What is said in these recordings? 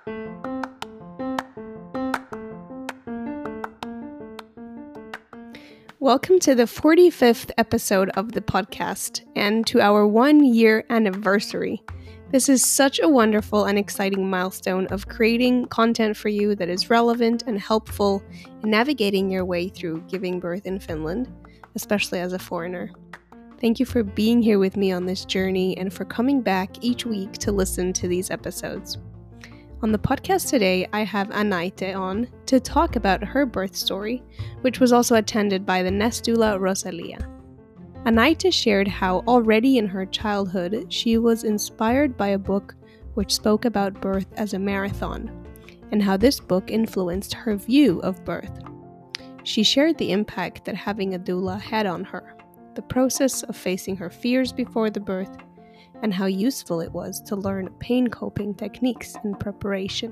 Welcome to the 45th episode of the podcast and to our 1-year anniversary. This is such a wonderful and exciting milestone of creating content for you that is relevant and helpful in navigating your way through giving birth in Finland, especially as a foreigner. Thank you for being here with me on this journey and for coming back each week to listen to these episodes. On the podcast today, I have Anaite on to talk about her birth story, which was also attended by the Nestdoula Rosalia. Anaite shared how already in her childhood she was inspired by a book which spoke about birth as a marathon, and how this book influenced her view of birth. She shared the impact that having a doula had on her, the process of facing her fears before the birth, and how useful it was to learn pain coping techniques in preparation.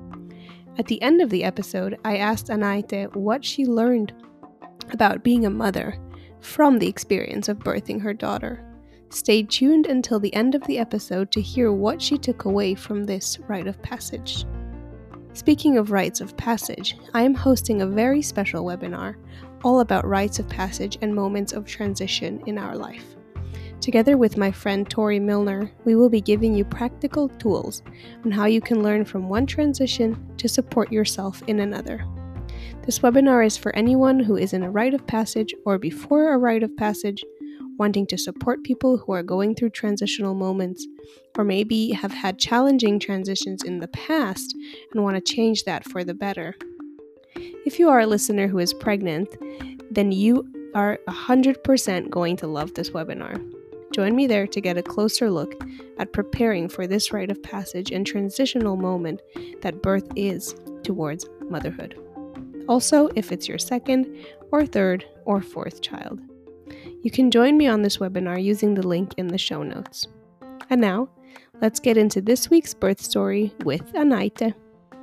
At the end of the episode, I asked Anaite what she learned about being a mother from the experience of birthing her daughter. Stay tuned until the end of the episode to hear what she took away from this rite of passage. Speaking of rites of passage, I am hosting a very special webinar all about rites of passage and moments of transition in our life. Together with my friend Tori Milner, we will be giving you practical tools on how you can learn from one transition to support yourself in another. This webinar is for anyone who is in a rite of passage or before a rite of passage, wanting to support people who are going through transitional moments, or maybe have had challenging transitions in the past and want to change that for the better. If you are a listener who is pregnant, then you are 100% going to love this webinar. Join me there to get a closer look at preparing for this rite of passage and transitional moment that birth is towards motherhood. Also, if it's your second or third or fourth child. You can join me on this webinar using the link in the show notes. And now, let's get into this week's birth story with Anaite.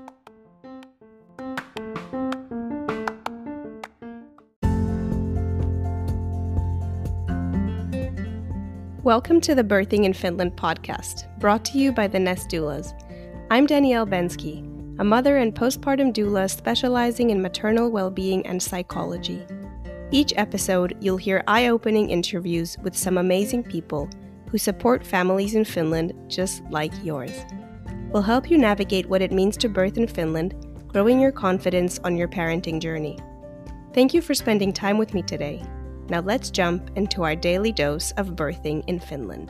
Welcome to the Birthing in Finland podcast, brought to you by the Nestdoulas. I'm Danielle Bensky, a mother and postpartum doula specializing in maternal well-being and psychology. Each episode, you'll hear eye-opening interviews with some amazing people who support families in Finland just like yours. We'll help you navigate what it means to birth in Finland, growing your confidence on your parenting journey. Thank you for spending time with me today. Now let's jump into our daily dose of birthing in Finland.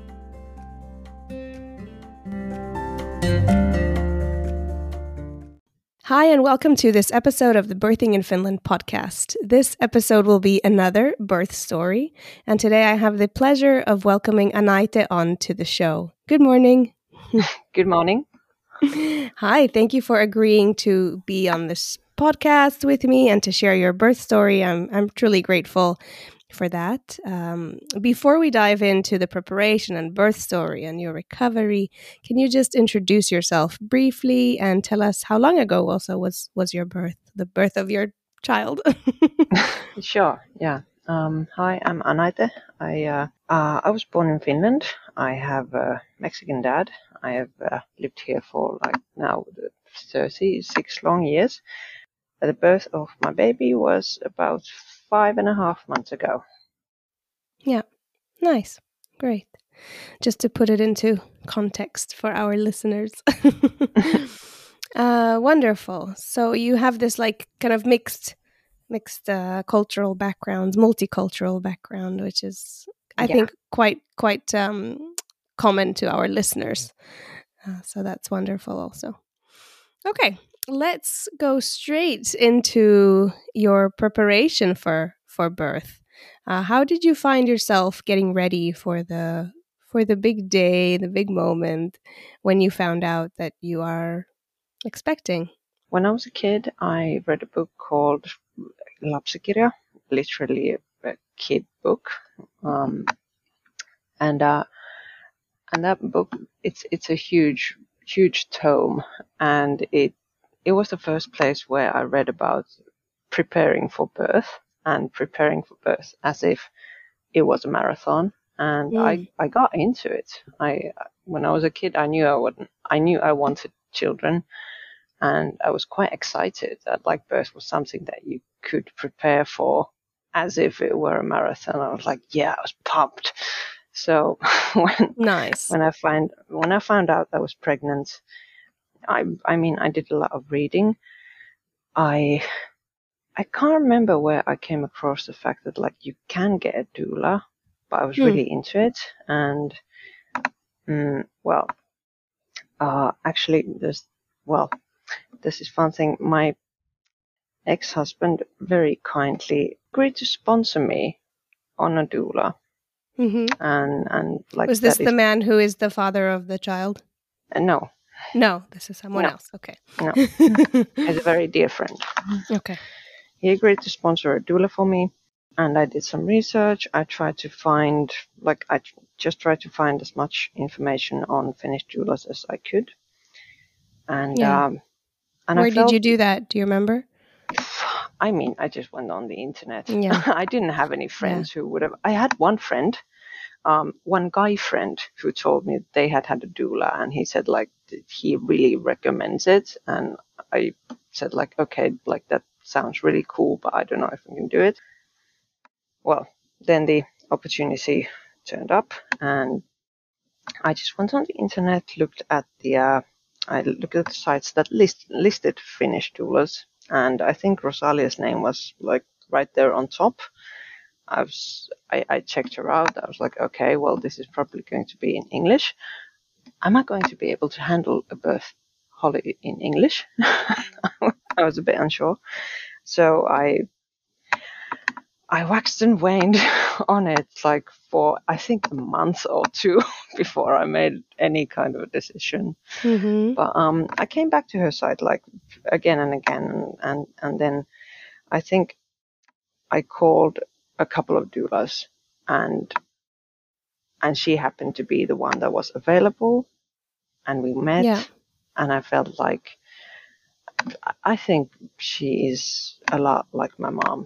Hi, and welcome to this episode of the Birthing in Finland podcast. This episode will be another birth story, and today I have the pleasure of welcoming Anaite on to the show. Good morning. Good morning. Hi, thank you for agreeing to be on this podcast with me and to share your birth story. I'm truly grateful for that. Before we dive into the preparation and birth story and your recovery, can you just introduce yourself briefly and tell us how long ago also was your birth, the birth of your child? Sure, yeah. Hi, I'm Anaite. I was born in Finland. I have a Mexican dad. I have lived here for now 36 long years. The birth of my baby was about 5.5 months ago. Yeah, nice, great. Just to put it into context for our listeners. Wonderful. So you have this kind of mixed cultural backgrounds, multicultural background, which is, I think, quite common to our listeners. So that's wonderful also. Okay, let's go straight into your preparation for birth. How did you find yourself getting ready for the big day, the big moment when you found out that you are expecting? When I was a kid, I read a book called Lapsikirja, literally a kid book, and that book it's a huge tome, and it was the first place where I read about preparing for birth as if it was a marathon, and I got into it. When I was a kid, I knew I wanted children. And I was quite excited that like birth was something that you could prepare for as if it were a marathon. I was like, yeah, I was pumped. So Nice. when I found out I was pregnant, I mean, I did a lot of reading. I can't remember where I came across the fact that like you can get a doula, but I was really into it. And actually, this is fun thing. My ex-husband very kindly agreed to sponsor me on a doula. And like, was this the man who is the father of the child? No. No, this is someone else. Okay. No, he's a very dear friend. Okay. He agreed to sponsor a doula for me, and I did some research. I tried to find as much information on Finnish doulas as I could. And where did you do that? Do you remember? I mean, I just went on the internet. Yeah. I didn't have any friends who would have. I had one friend, one guy friend, who told me they had a doula, and he said like he really recommends it. And I said like, okay, like that sounds really cool, but I don't know if I can do it. Well, then the opportunity turned up, and I just went on the internet, looked at the sites that listed Finnish doulas, and I think Rosalia's name was like right there on top. I checked her out. I was like, okay, well, this is probably going to be in English. Am I going to be able to handle a birth holiday in English? I was a bit unsure. So I waxed and waned on it like for, I think, a month or two before I made any kind of a decision. But I came back to her site like again and again. And then I think I called a couple of doulas, and she happened to be the one that was available, and we met, and I felt like, I think she is a lot like my mom.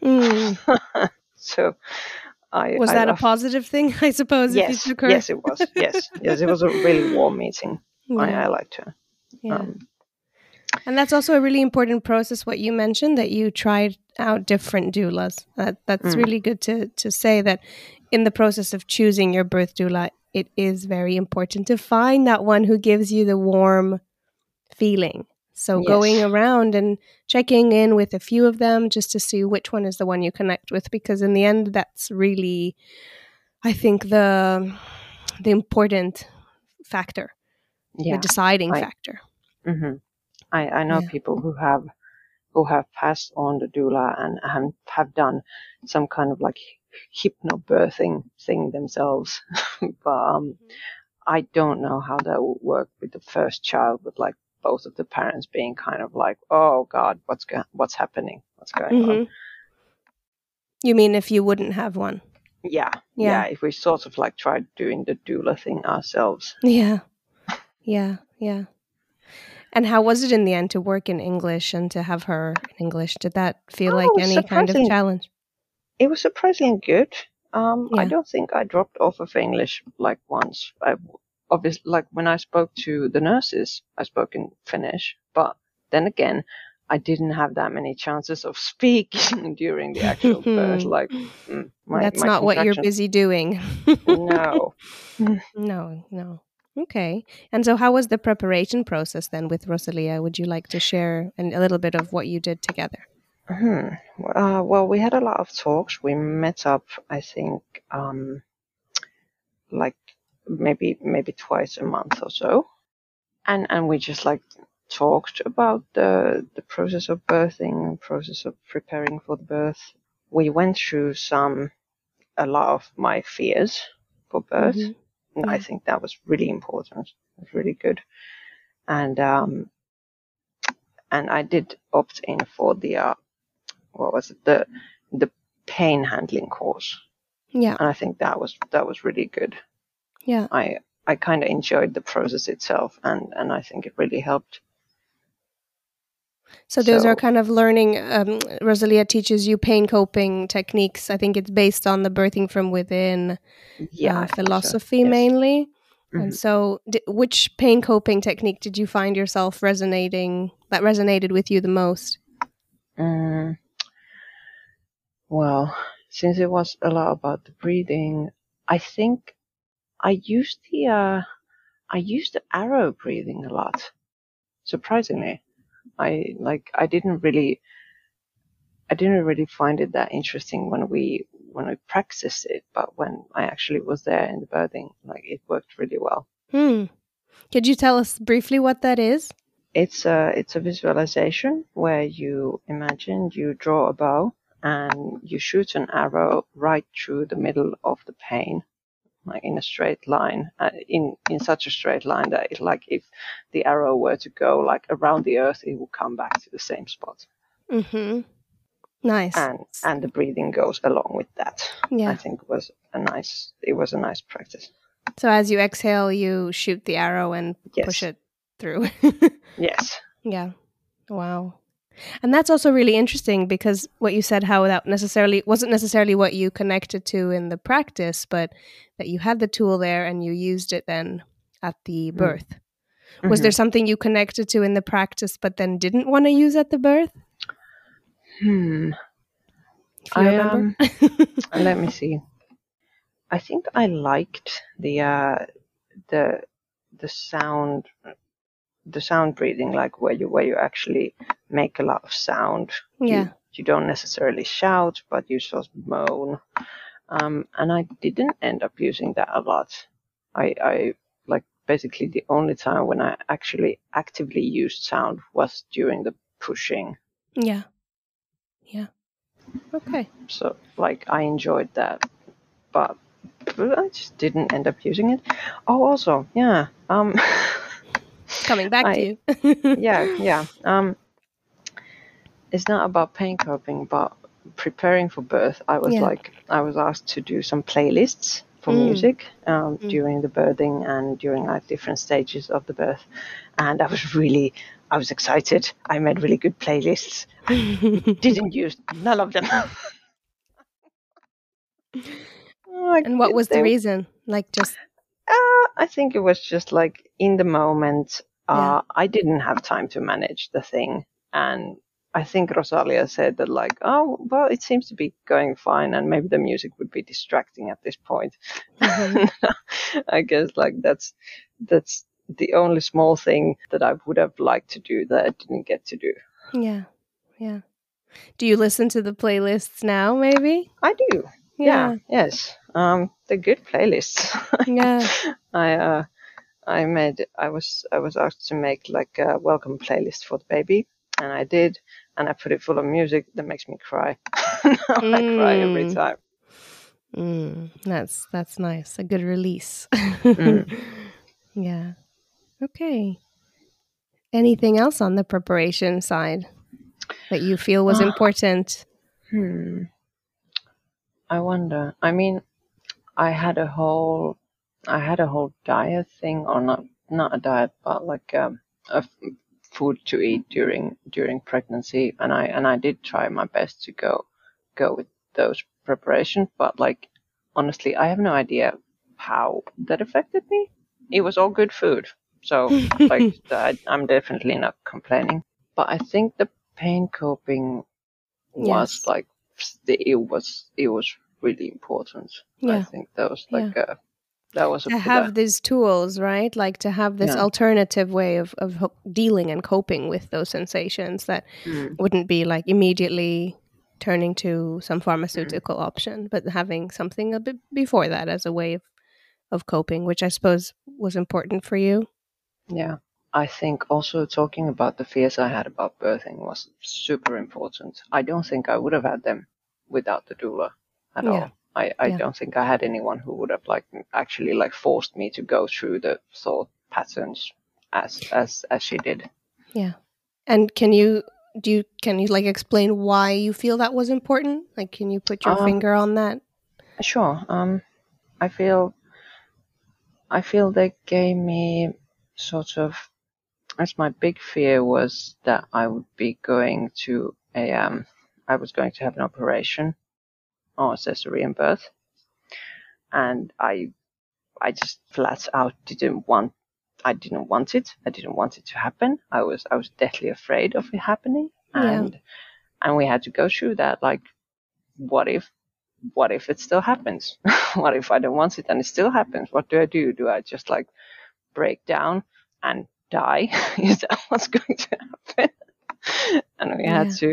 So was that a positive thing, I suppose? Yes, if you took her? Yes, it was. Yes, it was a really warm meeting. I liked her. Yeah. And that's also a really important process, what you mentioned, that you tried out different doulas. That's really good to say that in the process of choosing your birth doula, it is very important to find that one who gives you the warm feeling. So going around and checking in with a few of them just to see which one is the one you connect with, because in the end, that's really, I think, the important factor, the deciding factor. I know people who have passed on the doula and have done some kind of like hypnobirthing thing themselves, but I don't know how that would work with the first child, with like both of the parents being kind of like, oh God, what's happening? What's going on? You mean if you wouldn't have one? Yeah. If we sort of like tried doing the doula thing ourselves. Yeah. And how was it in the end to work in English and to have her in English? Did that feel like any kind of challenge? It was surprisingly good. I don't think I dropped off of English like once. Obviously, like when I spoke to the nurses, I spoke in Finnish. But then again, I didn't have that many chances of speaking during the actual birth. Like, that's not what you're busy doing. No. No. Okay. And so how was the preparation process then with Rosalia? Would you like to share a little bit of what you did together? Well, we had a lot of talks. We met up, I think, like maybe twice a month or so. And we just like talked about the process of birthing, process of preparing for the birth. We went through a lot of my fears for birth. And I think that was really important. It was really good. And I did opt in for the the pain handling course. Yeah. And I think that was really good. Yeah. I kind of enjoyed the process itself, and I think it really helped. So those are kind of learning. Rosalia teaches you pain coping techniques. I think it's based on the birthing from within philosophy mainly. And so, which pain coping technique did you find yourself resonated with you the most? Well, since it was a lot about the breathing, I think I used the arrow breathing a lot. Surprisingly, I didn't really find it that interesting when we practiced it, but when I actually was there in the birthing, like it worked really well. Could you tell us briefly what that is? It's a visualization where you imagine you draw a bow and you shoot an arrow right through the middle of the pain, like in a straight line, in such a straight line that it, like if the arrow were to go like around the earth, it will come back to the same spot. Nice. And the breathing goes along with that. Yeah. I think it was a nice practice. So as you exhale, you shoot the arrow and push it through. Yes. Yeah. Wow. And that's also really interesting because what you said, how that wasn't necessarily what you connected to in the practice, but that you had the tool there and you used it then at the birth. Was there something you connected to in the practice but then didn't want to use at the birth? If you remember? Let me see. I think I liked the sound breathing, like where you actually make a lot of sound. Yeah. You don't necessarily shout, but you sort of moan. And I didn't end up using that a lot. I like basically the only time when I actually actively used sound was during the pushing. Yeah. Yeah. Okay. So like I enjoyed that, but I just didn't end up using it. Oh, also, yeah. Coming back to you. Yeah. It's not about pain coping, but preparing for birth. I was asked to do some playlists for music during the birthing and during like different stages of the birth, and I was excited. I made really good playlists. Didn't use none of them. And what was the reason? Like just I think it was just like in the moment, I didn't have time to manage the thing. And I think Rosalia said that like, oh, well, it seems to be going fine. And maybe the music would be distracting at this point. I guess like that's the only small thing that I would have liked to do that I didn't get to do. Yeah. Yeah. Do you listen to the playlists now, maybe? I do. Yeah. Yes. They're good playlists. Yeah. I was asked to make like a welcome playlist for the baby, and I did, and I put it full of music that makes me cry. I cry every time. That's nice. A good release. Yeah. Okay. Anything else on the preparation side that you feel was important? I wonder. I mean, I had a whole diet thing, or not a diet, but like a food to eat during pregnancy, and I did try my best to go with those preparations, but like honestly, I have no idea how that affected me. It was all good food, so like I'm definitely not complaining. But I think the pain coping was like it was really important. Yeah. I think that was like that was to have these tools, right? Like to have this alternative way of dealing and coping with those sensations that wouldn't be like immediately turning to some pharmaceutical option, but having something a bit before that as a way of coping, which I suppose was important for you. Yeah. I think also talking about the fears I had about birthing was super important. I don't think I would have had them without the doula at all. I don't think I had anyone who would have like actually like forced me to go through the thought patterns as she did. Yeah. And can you like explain why you feel that was important? Like, can you put your finger on that? Sure. I feel they gave me sort of, as my big fear was that I would be going to I was going to have an operation or cesarean birth, and I I just flat out didn't want it. I didn't want it to happen. I was deathly afraid of it happening. And we had to go through that. Like, what if it still happens? What if I don't want it and it still happens? What do I do? Do I just like break down and die? Is that what's going to happen? And we had to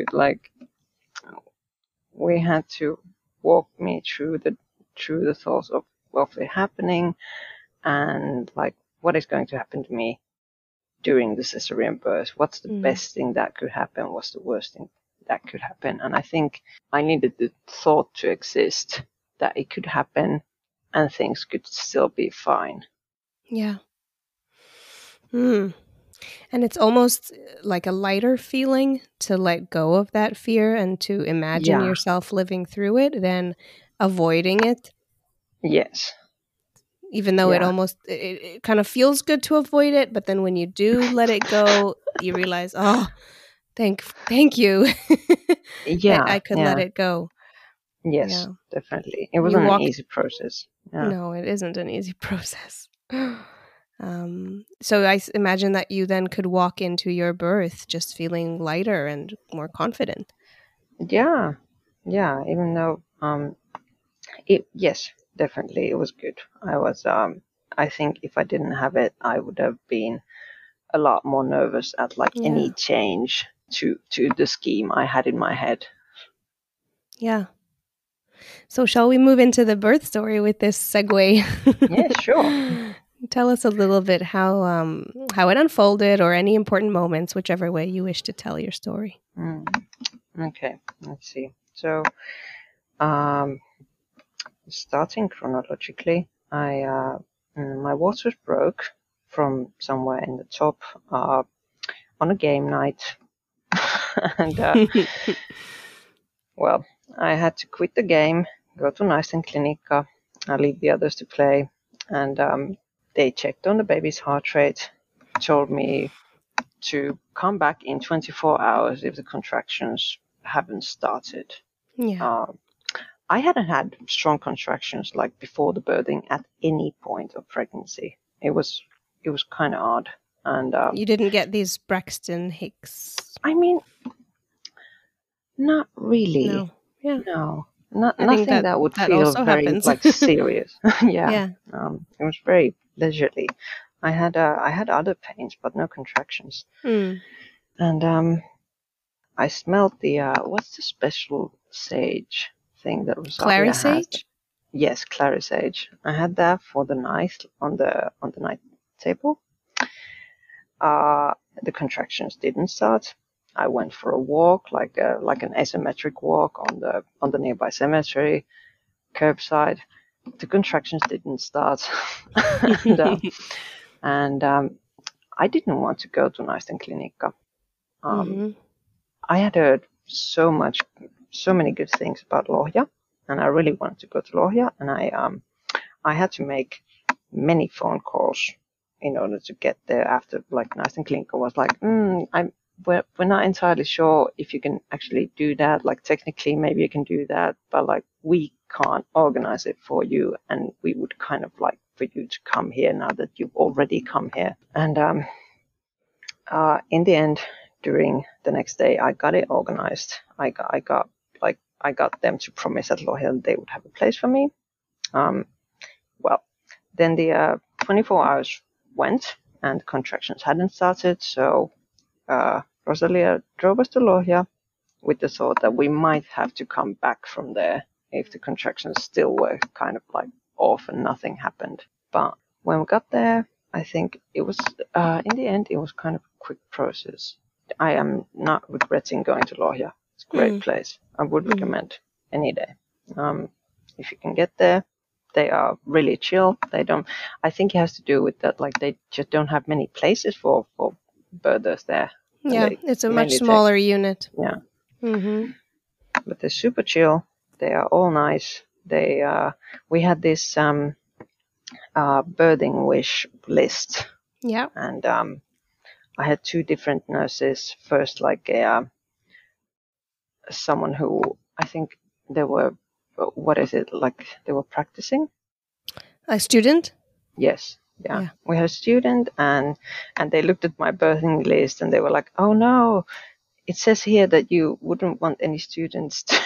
walk me through the thoughts of it happening, and like what is going to happen to me during the cesarean birth. What's the best thing that could happen? What's the worst thing that could happen? And I think I needed the thought to exist that it could happen and things could still be fine. Yeah. And it's almost like a lighter feeling to let go of that fear and to imagine yourself living through it than avoiding it. Yes. Even though it kind of feels good to avoid it, but then when you do let it go, you realize, oh, thank you. I could let it go. Yes, definitely. It wasn't an easy process. Yeah. No, it isn't an easy process. So I imagine that you then could walk into your birth just feeling lighter and more confident. Yeah. Even though, yes, definitely, it was good. I was, I think if I didn't have it, I would have been a lot more nervous at any change to the scheme I had in my head. Yeah. So shall we move into the birth story with this segue? Yeah, sure. Tell us a little bit how it unfolded, or any important moments, whichever way you wish to tell your story. Okay, let's see. So, starting chronologically, my waters broke from somewhere in the top on a game night, and well, I had to quit the game, go to Naistenklinikka, leave the others to play, and they checked on the baby's heart rate, told me to come back in 24 hours if the contractions haven't started. Yeah. I hadn't had strong contractions like before the birthing at any point of pregnancy. It was kind of odd. And you didn't get these Braxton Hicks? I mean, not really. No. Yeah. No. Nothing that would feel very happens. Serious. Yeah. It was very leisurely. I had other pains, but no contractions. And I smelled the what's the special sage thing that Rosalia Clary-sage? Yes, Clary-sage. I had that for the night on the night table. The contractions didn't start. I went for a walk, like an asymmetric walk on the nearby cemetery, curbside. The contractions didn't start, and I didn't want to go to Naistenklinikka. I had heard so many good things about Lohja, and I really wanted to go to Lohja, and I had to make many phone calls in order to get there. After Naistenklinikka was like, we're not entirely sure if you can actually do that. Like, technically, maybe you can do that, but like, we can't organize it for you, and we would kind of like for you to come here now that you've already come here. And in the end, during the next day, I got it organized. I got them to promise at Lohja they would have a place for me. Well, then the 24 hours went, and contractions hadn't started, so Rosalia drove us to Lohja with the thought that we might have to come back from there if the contractions still were kind of like off and nothing happened. But when we got there, I think it was, in the end, it was kind of a quick process. I am not regretting going to Lohja. It's a great place. I would recommend any day. If you can get there, they are really chill. I think it has to do with that, like, they just don't have many places for birthers there. Yeah, it's a much smaller unit. Yeah. But they're super chill. They are all nice. We had this birthing wish list. Yeah. And I had two different nurses. First, like someone who I think they were, they were practicing. A student? Yes. Yeah. Yeah. We had a student, and they looked at my birthing list, and they were like, "Oh no, it says here that you wouldn't want any students to."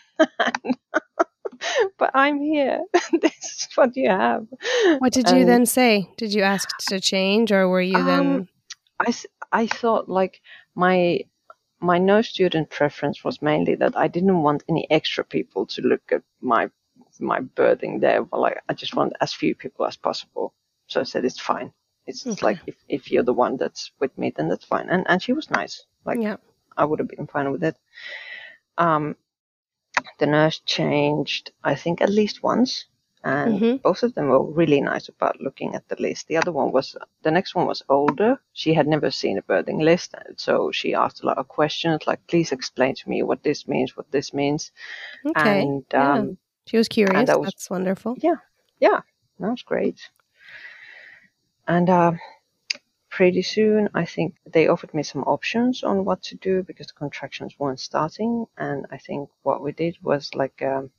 But I'm here. This is what you have. What did you then say? Did you ask to change, or were you then? I thought like my no student preference was mainly that I didn't want any extra people to look at my birthing there. But like I just want as few people as possible. So I said it's fine. It's Okay. like if you're the one that's with me, then that's fine. And she was nice. Like Yeah. I would have been fine with it. The nurse changed, I think, at least once, and both of them were really nice about looking at the list. The next one was older. She had never seen a birthing list, so she asked a lot of questions, like, "Please explain to me what this means, what this means." Okay. And yeah. She was curious. that was, That's wonderful. yeah, that was great. And pretty soon, I think they offered me some options on what to do because the contractions weren't starting. And I think what we did was like a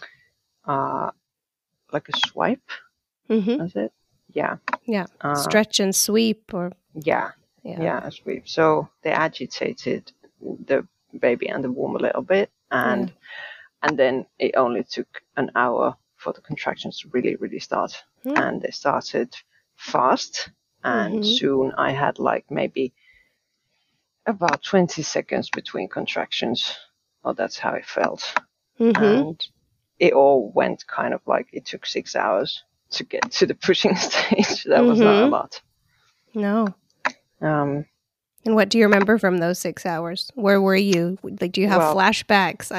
swipe. Was it? Yeah. Yeah. Stretch and sweep, or Yeah, a sweep. So they agitated the baby and the womb a little bit, and then it only took an hour for the contractions to really, really start. And they started fast, and soon I had like maybe about 20 seconds between contractions. Oh, that's how it felt. And it all went kind of like it took 6 hours to get to the pushing stage. That was not a lot. No. And what do you remember from those 6 hours? Where were you? Like, do you have flashbacks?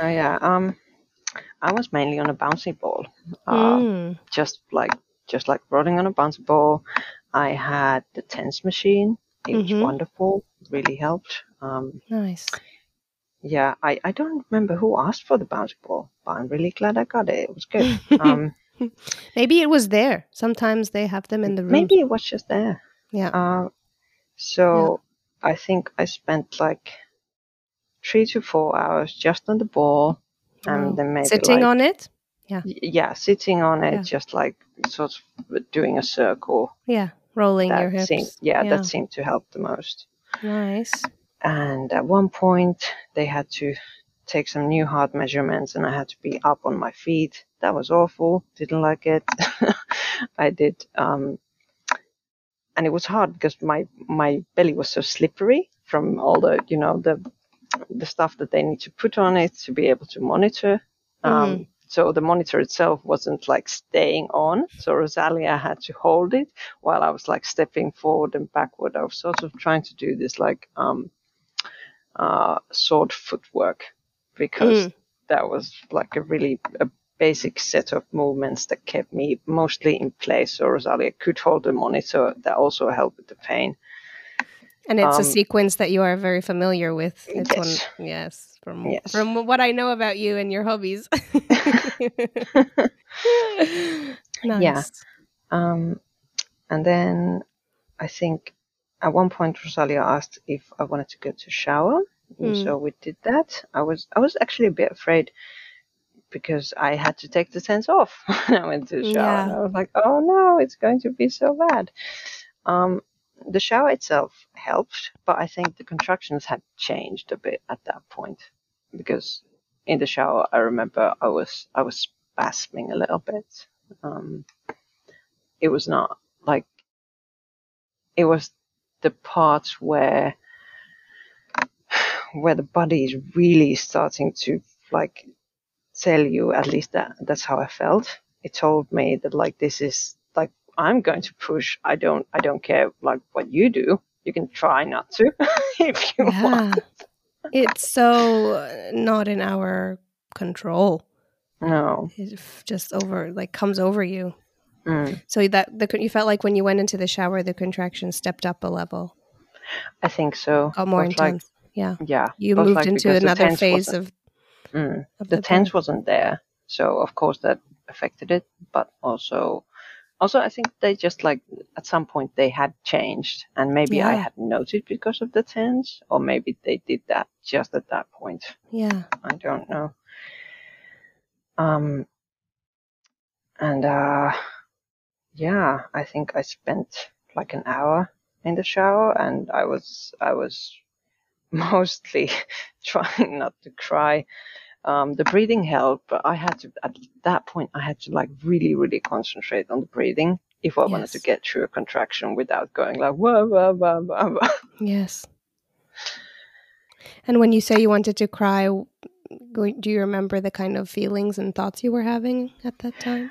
I was mainly on a bouncy ball, just like rolling on a bouncy ball. I had the TENS machine. It was wonderful. Really helped. Nice. Yeah, I don't remember who asked for the bouncy ball, but I'm really glad I got it. It was good. Maybe it was there. Sometimes they have them in the room. Maybe it was just there. Yeah. So I think I spent like 3 to 4 hours just on the ball, and then maybe sitting on it. Yeah, sitting on it, just like sort of doing a circle. Yeah, rolling your hips. That seemed to help the most. Nice. And at one point, they had to take some new heart measurements, and I had to be up on my feet. That was awful. Didn't like it. I did, and it was hard because my belly was so slippery from all the the stuff that they need to put on it to be able to monitor. So the monitor itself wasn't like staying on. So Rosalia had to hold it while I was like stepping forward and backward. I was sort of trying to do this like sword footwork, because that was like a basic set of movements that kept me mostly in place. So Rosalia could hold the monitor. That also helped with the pain. And it's a sequence that you are very familiar with. Yes. From what I know about you and your hobbies. Nice. Yeah. And then I think at one point Rosalia asked if I wanted to go to shower. So we did that. I was actually a bit afraid because I had to take the TENS off when I went to the shower. And I was like, oh no, it's going to be so bad. The shower itself helped, but I think the contractions had changed a bit at that point, because in the shower I remember I was spasming a little bit. It was not like, it was the parts where the body is really starting to like tell you, at least that's how I felt. It told me that like, this is like, I'm going to push. I don't care like what you do. You can try not to if you want. It's so not in our control. No. It just comes over you. So that you felt like when you went into the shower, the contraction stepped up a level. I think so. Got more intense. Yeah. You moved into another phase of the TENS wasn't there, so of course that affected it. But also I think they just like at some point they had changed, and maybe I hadn't noticed because of the TENS, or maybe they did that just at that point. Yeah, I don't know. And yeah, I think I spent like an hour in the shower, and I was mostly trying not to cry. The breathing helped, but at that point, I had to like really, really concentrate on the breathing if I wanted to Yes. get through a contraction without going like, whoa, whoa, whoa, whoa, whoa. Yes. And when you say you wanted to cry, do you remember the kind of feelings and thoughts you were having at that time?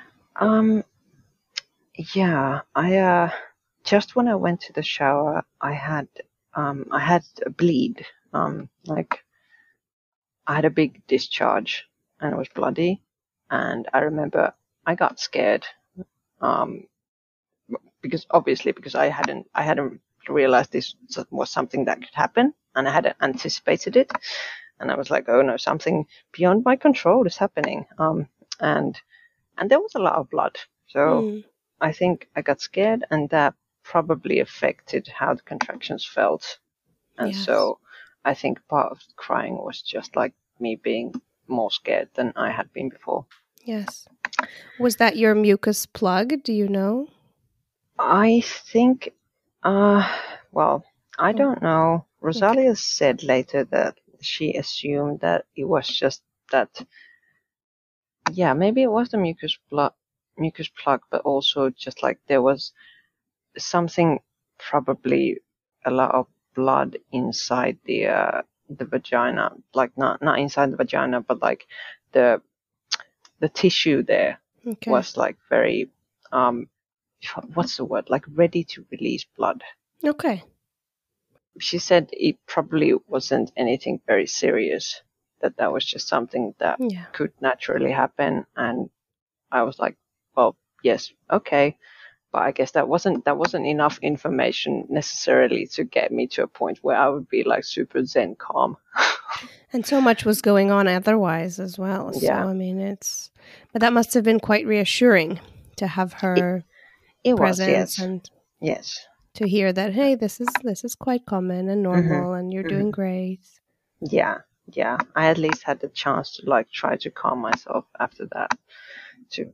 Yeah, just when I went to the shower, I had a bleed. Like I had a big discharge and it was bloody, and I remember I got scared. Um, because I hadn't realized this was something that could happen, and I hadn't anticipated it, and I was like, oh no, something beyond my control is happening. And there was a lot of blood, so Mm. I think I got scared, and that probably affected how the contractions felt. And Yes. so I think part of the crying was just like me being more scared than I had been before. Yes. Was that your mucus plug? Do you know? I think, well, I Oh, don't know. okay. Rosalia said later that she assumed that it was just that, yeah, maybe it was the mucus plug, but also just like there was something, probably a lot of blood inside the vagina, like not inside the vagina, but like the tissue there Okay. was like very what's the word, like ready to release blood. Okay. She said it probably wasn't anything very serious, that was just something that Yeah. could naturally happen. And I was like, well, yes, okay. But I guess that wasn't enough information necessarily to get me to a point where I would be like super zen calm. And so much was going on otherwise as well. So, Yeah, I mean, but that must have been quite reassuring to have it, her it was, presence yes. and Yes. to hear that, hey, this is quite common and normal and you're doing great. Yeah, yeah. I at least had the chance to like try to calm myself after that, to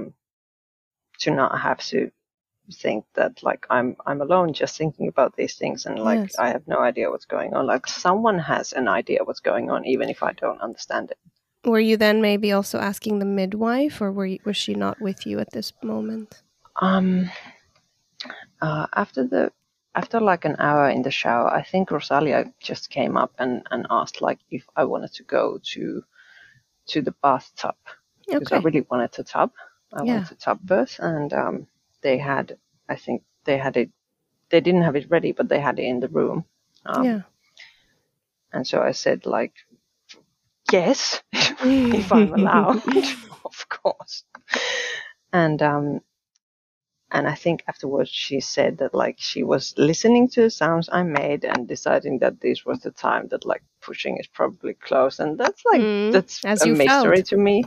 not have to think that like I'm alone just thinking about these things, and like Yes. I have no idea what's going on. Like someone has an idea what's going on, even if I don't understand it. Were you then maybe also asking the midwife, or was she not with you at this moment? Um, after like an hour in the shower, I think Rosalia just came up and asked like if I wanted to go to the bathtub, because I Okay. really wanted to tub. I Yeah. wanted to tub birth, and they had, I think they had it. They didn't have it ready, but they had it in the room. Yeah. And so I said like, yes, if I'm allowed, of course. And I think afterwards she said that like she was listening to the sounds I made and deciding that this was the time that like pushing is probably close, and that's like that's As a you mystery felt. to me.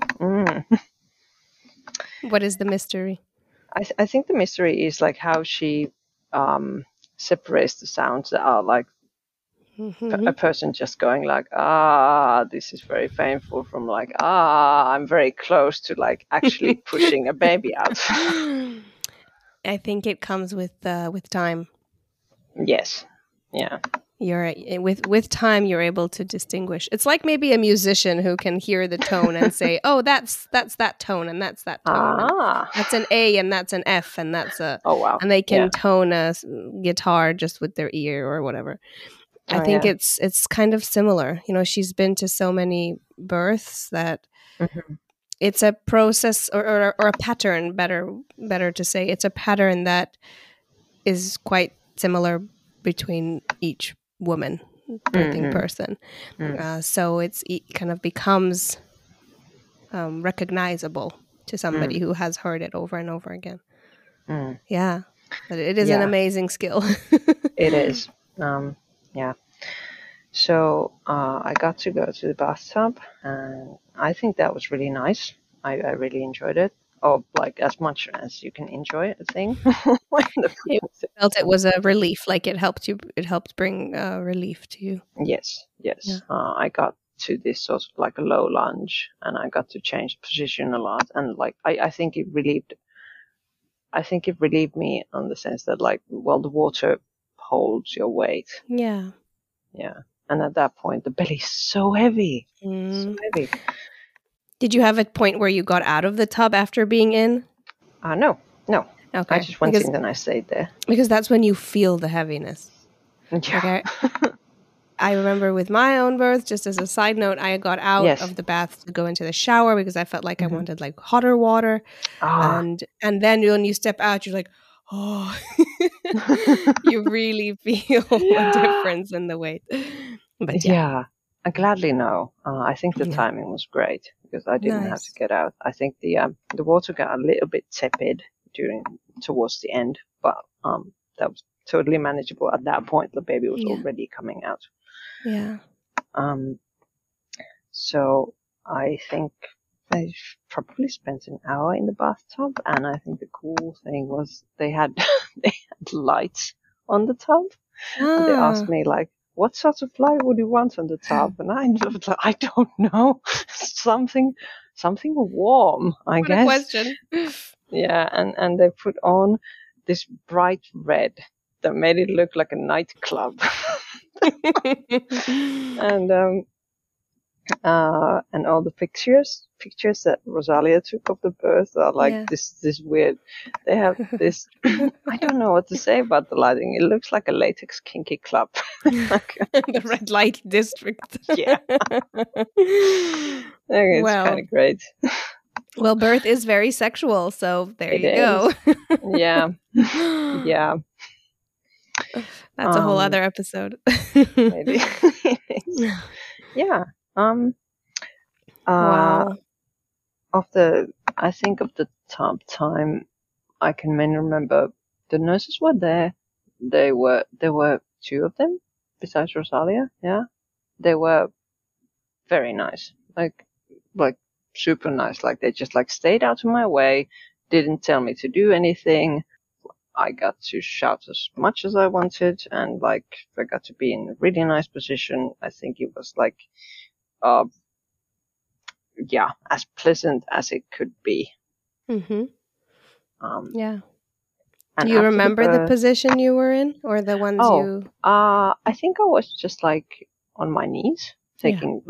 What is the mystery? I think the mystery is like how she separates the sounds that are like a person just going like, this is very painful, from like, I'm very close to like actually pushing a baby out. I think it comes with time. Yes. Yeah. You're with time you're able to distinguish. It's like maybe a musician who can hear the tone and say, "Oh, that's that tone and that's that tone. And that's an A and that's an F and that's a." Oh wow. And they can Yeah. tone a guitar just with their ear or whatever. I Oh, think yeah. it's kind of similar. You know, she's been to so many births that Mhm. it's a process or a pattern. Better to say, it's a pattern that is quite similar between each woman birthing Mm-hmm. person. So it kind of becomes recognizable to somebody who has heard it over and over again. Yeah, but it is an Yeah, amazing skill. it is. Yeah. So I got to go to the bathtub, and I think that was really nice. I really enjoyed it. Oh, like as much as you can enjoy a thing. You felt it was a relief, like it helped you. It helped bring relief to you. Yes, Yeah. yes. I got to this sort of like a low lunge, and I got to change position a lot, and like I think it relieved I think it relieved me on the sense that, like, well, the water holds your weight. Yeah. Yeah. And at that point, the belly's so heavy. So heavy. Did you have a point where you got out of the tub after being in? No. Okay. I just went in and I stayed there. Because that's when you feel the heaviness. Yeah. Okay. I remember with my own birth, just as a side note, I got out of the bath to go into the shower because I felt like I wanted like hotter water. And then when you step out, you're like, oh, you really feel a difference in the weight. But yeah, I gladly know. I think the timing was great because I didn't have to get out. I think the water got a little bit tepid towards the end, but that was totally manageable. At that point, the baby was already coming out. Yeah. So I think I probably spent an hour in the bathtub, and I think the cool thing was they had lights on the tub. And they asked me, like, what sort of light would you want on the tub? And I was like, I don't know, something warm, I guess. What a question. Yeah, and they put on this bright red that made it look like a nightclub. And all the pictures that Rosalia took of the birth are like this weird. They have this. I don't know what to say about the lighting. It looks like a latex kinky club. The red light district. Yeah. It's kind of great. Well, birth is very sexual, so there you go. Yeah. Yeah. That's a whole other episode. Maybe. Yeah. Wow. I think of the tub time, I can mainly remember the nurses were there. There were two of them besides Rosalia. Yeah. They were very nice. Like super nice. Like they just like stayed out of my way, didn't tell me to do anything. I got to shout as much as I wanted, and like I got to be in a really nice position. I think it was like, as pleasant as it could be. Mm-hmm. Yeah. And do you remember the position you were in, or the ones you? I think I was just like on my knees, taking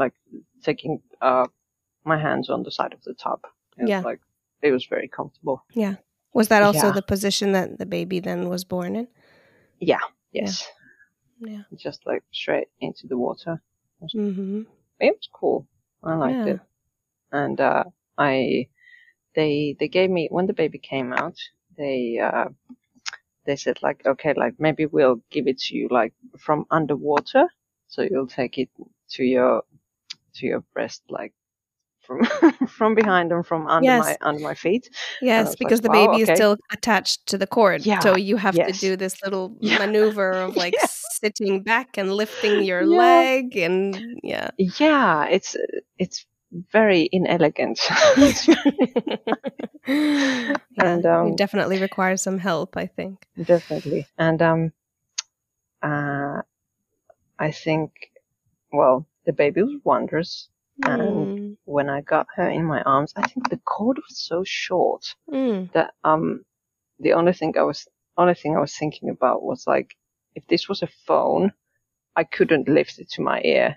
my hands on the side of the tub. It was very comfortable. Yeah. Was that also the position that the baby then was born in? Yeah. Yes. Yeah. Just like straight into the water. Mm-hmm. It was cool. I liked it. And they gave me, when the baby came out, they said like, okay, like maybe we'll give it to you like from underwater, so you'll take it to your breast, like from behind and from under my feet. Yes, because the baby is still attached to the cord. Yeah. So you have to do this little maneuver of like sitting back and lifting your leg, and it's very inelegant. And you definitely require some help, I think. Definitely. And I think, well, the baby was wondrous. And when I got her in my arms, I think the cord was so short that the only thing I was thinking about was like, if this was a phone, I couldn't lift it to my ear.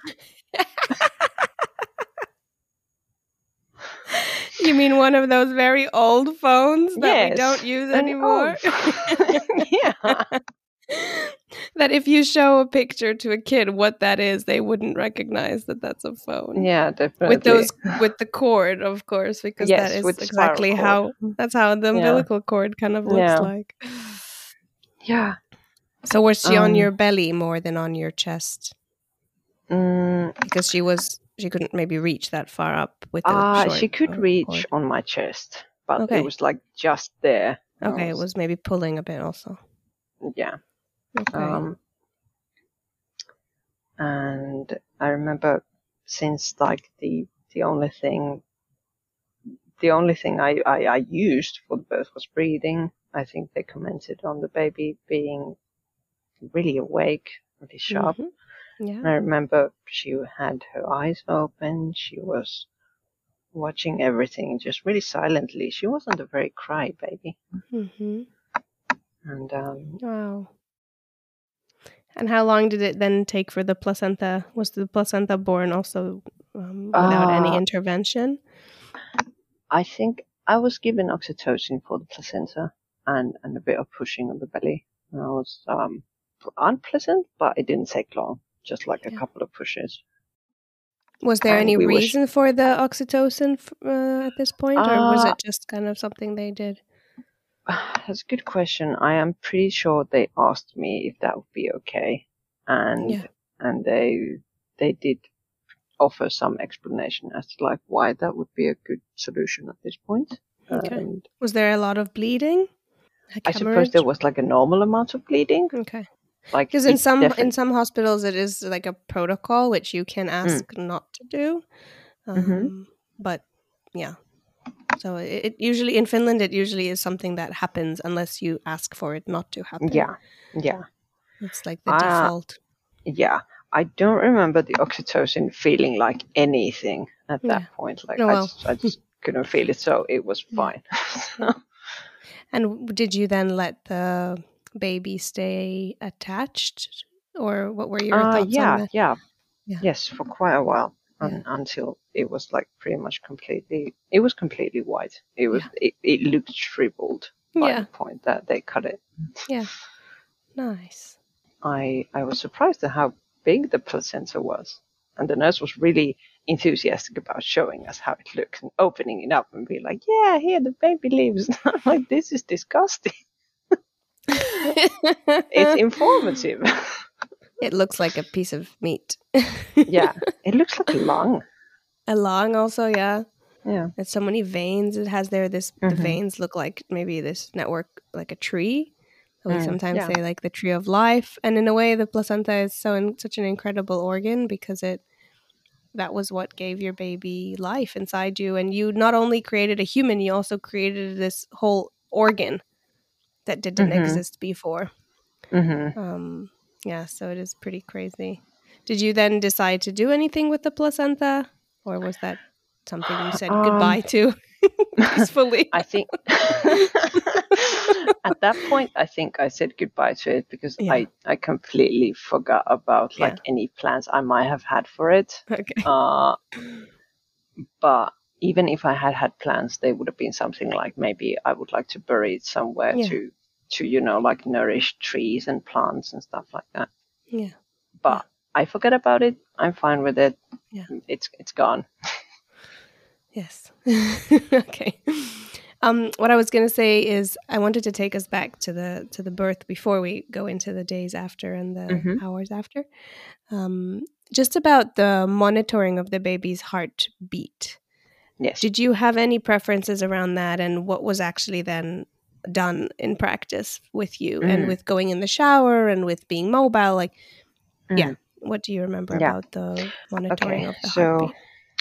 You mean one of those very old phones that we don't use anymore? Yeah. That if you show a picture to a kid what that is, they wouldn't recognize that that's a phone. Yeah, definitely. With the cord, of course, because that is exactly that's how the umbilical cord kind of looks like. Yeah. So was she on your belly more than on your chest? Because she couldn't maybe reach that far up with the short she could reach on my chest, but it was like just there. Okay, it was maybe pulling a bit also. Yeah. Okay. And I remember, since like the only thing I used for the birth was breathing, I think they commented on the baby being really awake, really sharp. Mm-hmm. Yeah. And I remember she had her eyes open. She was watching everything just really silently. She wasn't a very cry baby. Mm-hmm. And Wow. And how long did it then take for the placenta? Was the placenta born also without any intervention? I think I was given oxytocin for the placenta and a bit of pushing on the belly. And I was unpleasant, but it didn't take long, just like a couple of pushes. Was there And any reason for the oxytocin at this point, or was it just kind of something they did? That's a good question. I am pretty sure they asked me if that would be okay, and they did offer some explanation as to like why that would be a good solution at this point. Okay. And was there a lot of bleeding? I suppose there was like a normal amount of bleeding. Okay. Like because in some hospitals it is like a protocol which you can ask not to do. But yeah. So it usually in Finland it usually is something that happens unless you ask for it not to happen. Yeah. It's like the default. Yeah. I don't remember the oxytocin feeling like anything at that point. Like I just couldn't feel it, so it was fine. And did you then let the baby stay attached, or what were your thoughts on that? Yeah. Yes, for quite a while. Until it was like pretty much completely white. It looked shriveled by the point that they cut it. Yeah. Nice. I was surprised at how big the placenta was. And the nurse was really enthusiastic about showing us how it looks and opening it up and be like, yeah, here the baby lives. I'm like, this is disgusting. It's informative. It looks like a piece of meat. Yeah, it looks like a lung. A lung also, yeah. Yeah. There's so many veins it has there. The veins look like maybe this network, like a tree. We sometimes say like the tree of life. And in a way, the placenta is such an incredible organ because that was what gave your baby life inside you. And you not only created a human, you also created this whole organ that didn't exist before. Yeah, so it is pretty crazy. Did you then decide to do anything with the placenta? Or was that something you said goodbye to peacefully? I think at that point, I think I said goodbye to it because I completely forgot about like any plans I might have had for it. Okay. But even if I had plans, they would have been something like maybe I would like to bury it somewhere to like nourish trees and plants and stuff like that. Yeah. But I forget about it. I'm fine with it. Yeah. It's gone. Yes. Okay. What I was going to say is I wanted to take us back to the birth before we go into the days after and the hours after. Just about the monitoring of the baby's heartbeat. Yes. Did you have any preferences around that, and what was actually then done in practice with you and with going in the shower and with being mobile? Like, what do you remember about the monitoring of the heartbeat?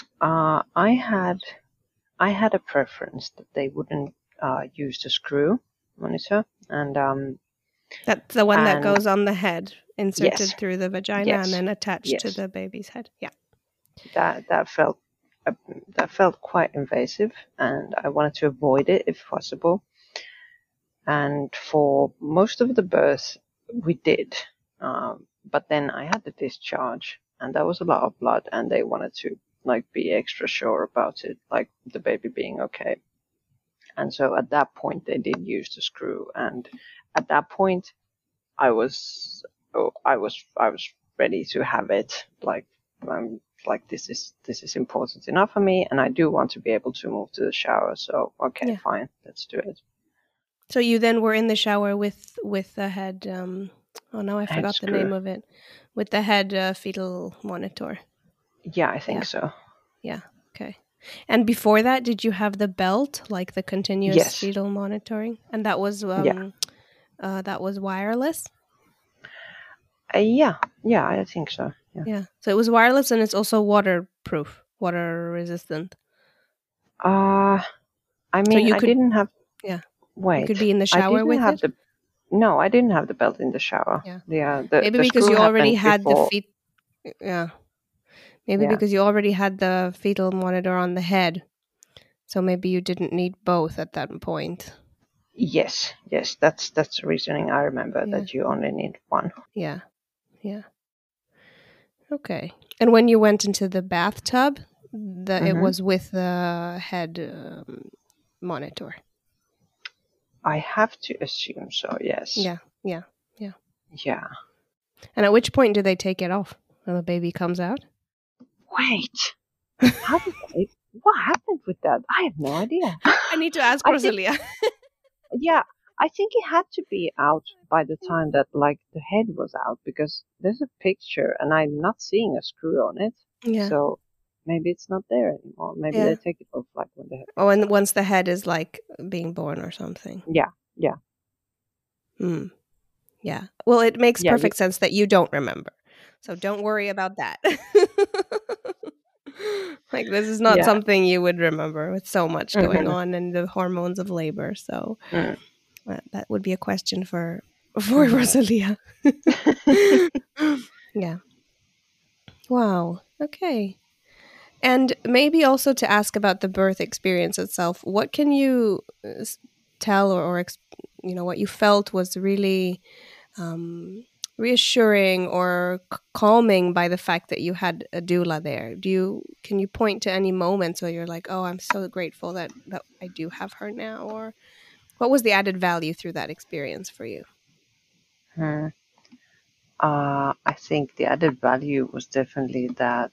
I had a preference that they wouldn't use the screw monitor, and that's the one that goes on the head, inserted through the vagina and then attached to the baby's head. Yeah, that felt quite invasive, and I wanted to avoid it if possible. And for most of the birth, we did, but then I had the discharge, and that was a lot of blood, and they wanted to like be extra sure about it, like the baby being okay. And so at that point they did use the screw, and at that point I was ready to have it. Like this is important enough for me, and I do want to be able to move to the shower. So fine, let's do it. So you then were in the shower with the head. Now I forgot the name of it. With the head fetal monitor. Yeah, I think so. Yeah. Okay. And before that, did you have the belt, like the continuous fetal monitoring? And that was that was wireless? Yeah, I think so. Yeah. So it was wireless, and it's also waterproof, water resistant. I mean, so I didn't have. Yeah. Wait. You could be in the shower with it. No, I didn't have the belt in the shower. Yeah. Maybe because you already had before. the feet. Yeah. Maybe because you already had the fetal monitor on the head. So maybe you didn't need both at that point. Yes, that's the reasoning. I remember Yeah. that you only need one. Yeah. Okay. And when you went into the bathtub, it was with the head monitor. I have to assume so. Yes. Yeah. Yeah. And at which point do they take it off when the baby comes out? Wait. How did they? What happened with that? I have no idea. I need to ask I think, Rosalia. yeah, I think it had to be out by the time that like the head was out, because there's a picture and I'm not seeing a screw on it. Yeah. So maybe it's not there anymore. Maybe they take it off like when the head. Oh, and once the head is like being born or something. Yeah. Yeah. Well, it makes perfect sense that you don't remember. So don't worry about that. Like, this is not something you would remember with so much going on and the hormones of labor. So that would be a question for Rosalia. Yeah. Wow. Okay. And maybe also to ask about the birth experience itself. What can you tell or what you felt was really reassuring or calming by the fact that you had a doula there? Can you point to any moments where you're like, oh, I'm so grateful that I do have her now? Or what was the added value through that experience for you? I think the added value was definitely that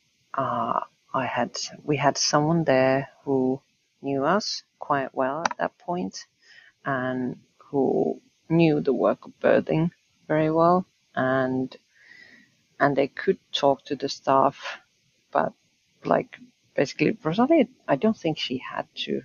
we had someone there who knew us quite well at that point, and who knew the work of birthing very well, and they could talk to the staff, but like basically Rosalie, I don't think she had to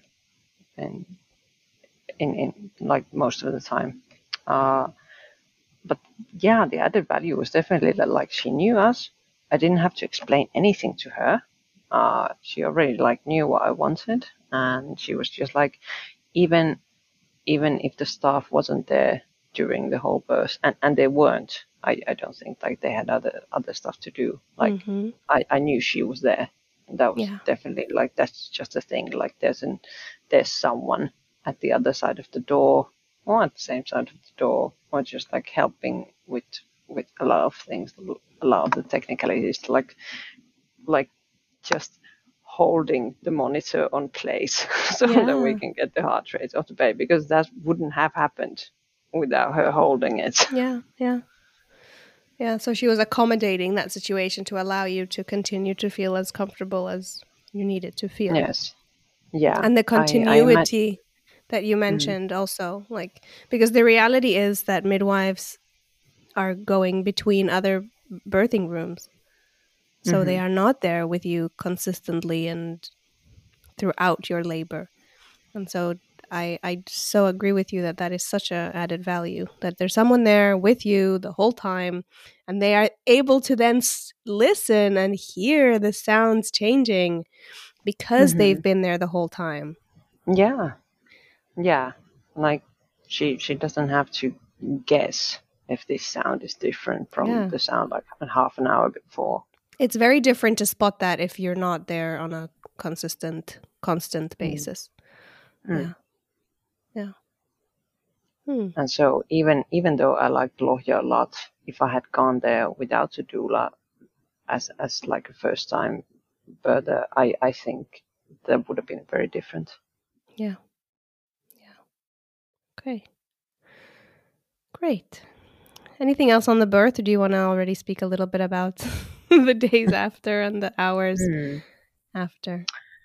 in like most of the time. But yeah, the added value was definitely that like she knew us. I didn't have to explain anything to her. She already like knew what I wanted, and she was just like, even if the staff wasn't there during the whole birth, and they weren't. I don't think like they had other stuff to do. Like I knew she was there. And that was definitely like, that's just a thing. Like there's someone at the other side of the door, or at the same side of the door, or just like helping with a lot of things, a lot of the technicalities, like just holding the monitor on place so that we can get the heart rate of the baby, because that wouldn't have happened without her holding it. Yeah, so she was accommodating that situation to allow you to continue to feel as comfortable as you needed to feel. Yes. Yeah. And the continuity that you mentioned also, like, because the reality is that midwives are going between other birthing rooms. So they are not there with you consistently and throughout your labor. And so I so agree with you that is such an added value, that there's someone there with you the whole time, and they are able to then listen and hear the sounds changing because they've been there the whole time. Yeah. Like she doesn't have to guess if this sound is different from the sound like half an hour before. It's very different to spot that if you're not there on a constant basis. Yeah. And so even though I liked Lohja a lot, if I had gone there without a doula as like a first time birther, I think that would have been very different. Yeah. Okay. Great. Anything else on the birth, or do you want to already speak a little bit about the days after and the hours after?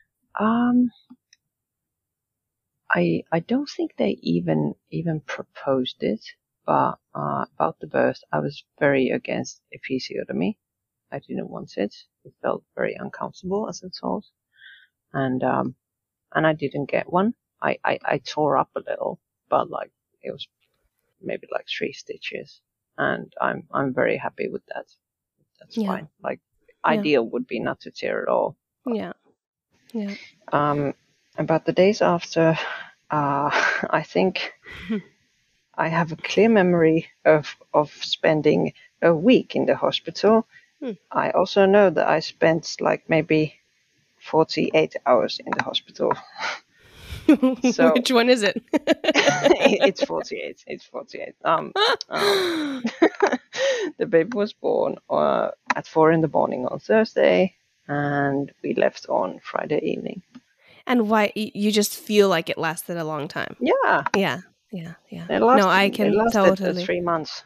I don't think they even proposed it, but about the birth, I was very against episiotomy. I didn't want it. It felt very uncomfortable, as I thought, and I didn't get one. I tore up a little, but like it was maybe like 3 stitches, and I'm very happy with that. That's fine. Like ideal would be not to tear at all. Yeah. About the days after, I think I have a clear memory of spending a week in the hospital. I also know that I spent like maybe 48 hours in the hospital. So which one is it? it's 48. It's 48. The baby was born at 4 in the morning on Thursday, and we left on Friday evening. And why you just feel like it lasted a long time? Yeah. Yeah. No, I can it lasted totally. 3 months.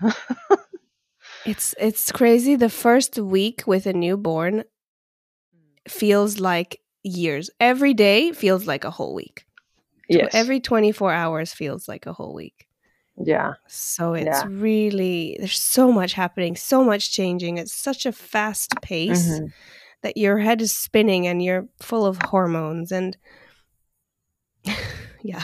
It's crazy. The first week with a newborn feels like years. Every day feels like a whole week. Yes. Every 24 hours feels like a whole week. Yeah. So it's really, there's so much happening, so much changing. It's such a fast pace that your head is spinning and you're full of hormones and yeah.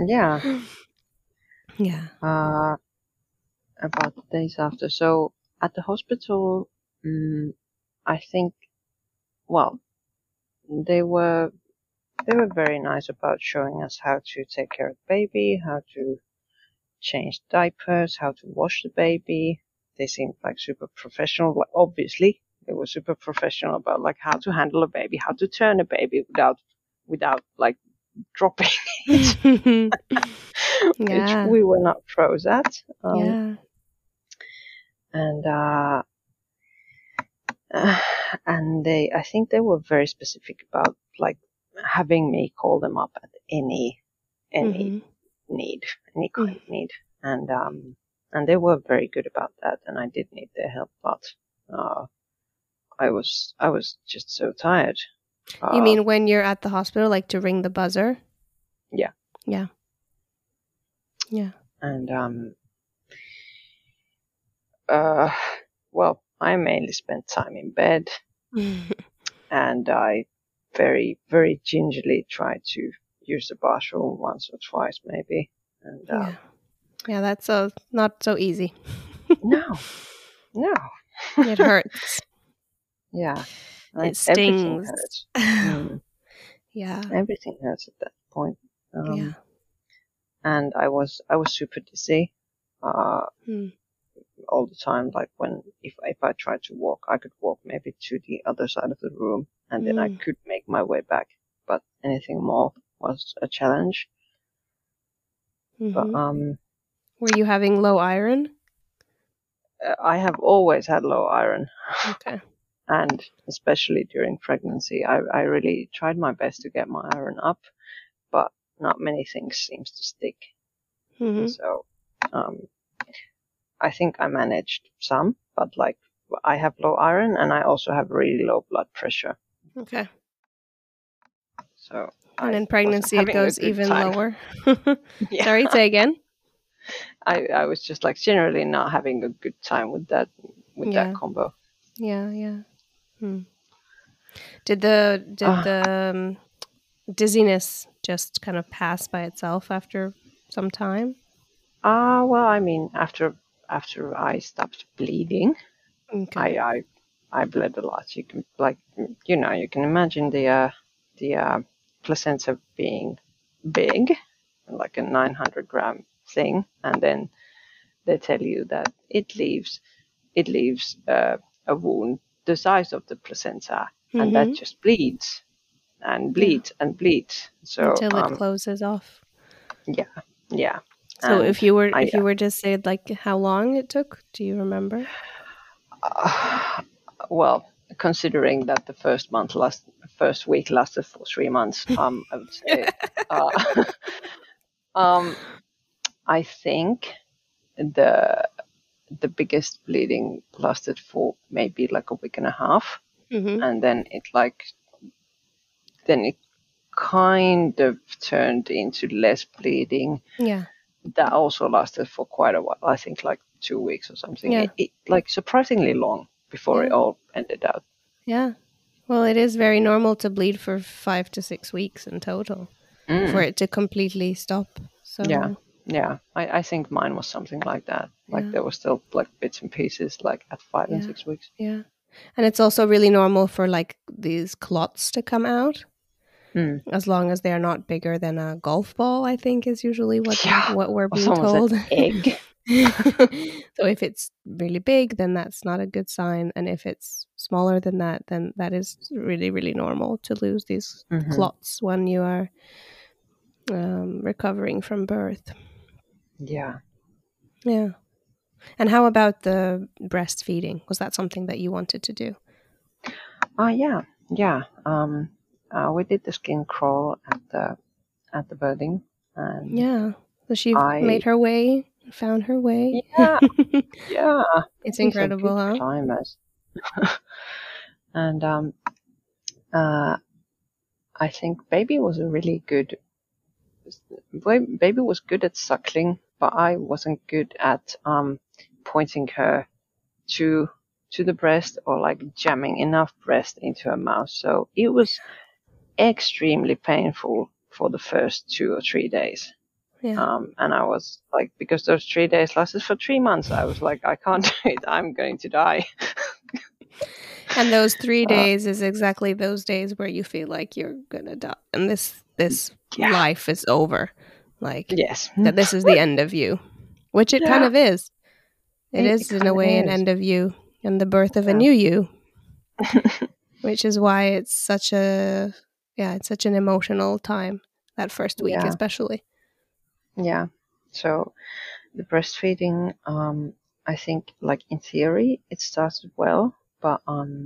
About the days after. So at the hospital, I think, well, they were very nice about showing us how to take care of the baby, how to change diapers, how to wash the baby. They seemed like super professional. Like, obviously, they were super professional about like how to handle a baby, how to turn a baby without like dropping it, which we were not pros at. And I think they were very specific about like having me call them up at any need, any kind of need, and they were very good about that, and I did need their help, but I was just so tired. You mean when you're at the hospital, like to ring the buzzer? Yeah. And well, I mainly spent time in bed, and I very, very gingerly tried to use the bathroom once or twice, maybe. And that's not so easy. No, it hurts. Yeah, it stings. Everything hurts. Yeah, everything hurts at that point. And I was super dizzy. All the time, like if I tried to walk, I could walk maybe to the other side of the room, and then I could make my way back. But anything more was a challenge. But were you having low iron? I have always had low iron. Okay. And especially during pregnancy, I really tried my best to get my iron up, but not many things seems to stick. So I think I managed some, but like I have low iron and I also have really low blood pressure. Okay. So and in pregnancy it goes even lower. Yeah. Sorry, say again. I was just like generally not having a good time with that combo. Yeah. Did the dizziness just kind of pass by itself after some time? Well, I mean, after I stopped bleeding, I bled a lot. You can you can imagine the placenta being big, like a 900-gram thing, and then they tell you that it leaves a wound the size of the placenta, and that just bleeds and bleeds and bleeds. So until it closes off. Yeah. So and if you were to say like how long it took, do you remember? Well, considering that the first week lasted for 3 months, I would say, I think the biggest bleeding lasted for maybe like a week and a half, and then it kind of turned into less bleeding. Yeah. That also lasted for quite a while. I think like 2 weeks or something. Yeah. It like surprisingly long before it all ended out. Yeah. Well, it is very normal to bleed for 5 to 6 weeks in total for it to completely stop. So yeah. I think mine was something like that. Like there were still like bits and pieces like at 5 and 6 weeks. Yeah. And it's also really normal for like these clots to come out. As long as they are not bigger than a golf ball, I think is usually what we're being told. An egg. So if it's really big, then that's not a good sign. And if it's smaller than that, then that is really, really normal to lose these clots when you are recovering from birth. Yeah. Yeah. And how about the breastfeeding? Was that something that you wanted to do? Yeah. We did the skin crawl at the wedding, and Yeah. So she made her way, found her way. Yeah, It's it was a incredible, good huh? climax. And I think baby was a really good. Baby was good at suckling, but I wasn't good at pointing her to the breast or like jamming enough breast into her mouth. So it was extremely painful for the first 2 or 3 days. Yeah. And I was like, because those 3 days lasted for 3 months, I was like, I can't do it. I'm going to die. And those 3 days is exactly those days where you feel like you're gonna die, and this life is over. Like, yes, that this is the end of you, which it kind of is. It is in a way an end of you and the birth of a new you, which is why it's such an emotional time, that first week especially. Yeah. So the breastfeeding, I think, like in theory, it started well, but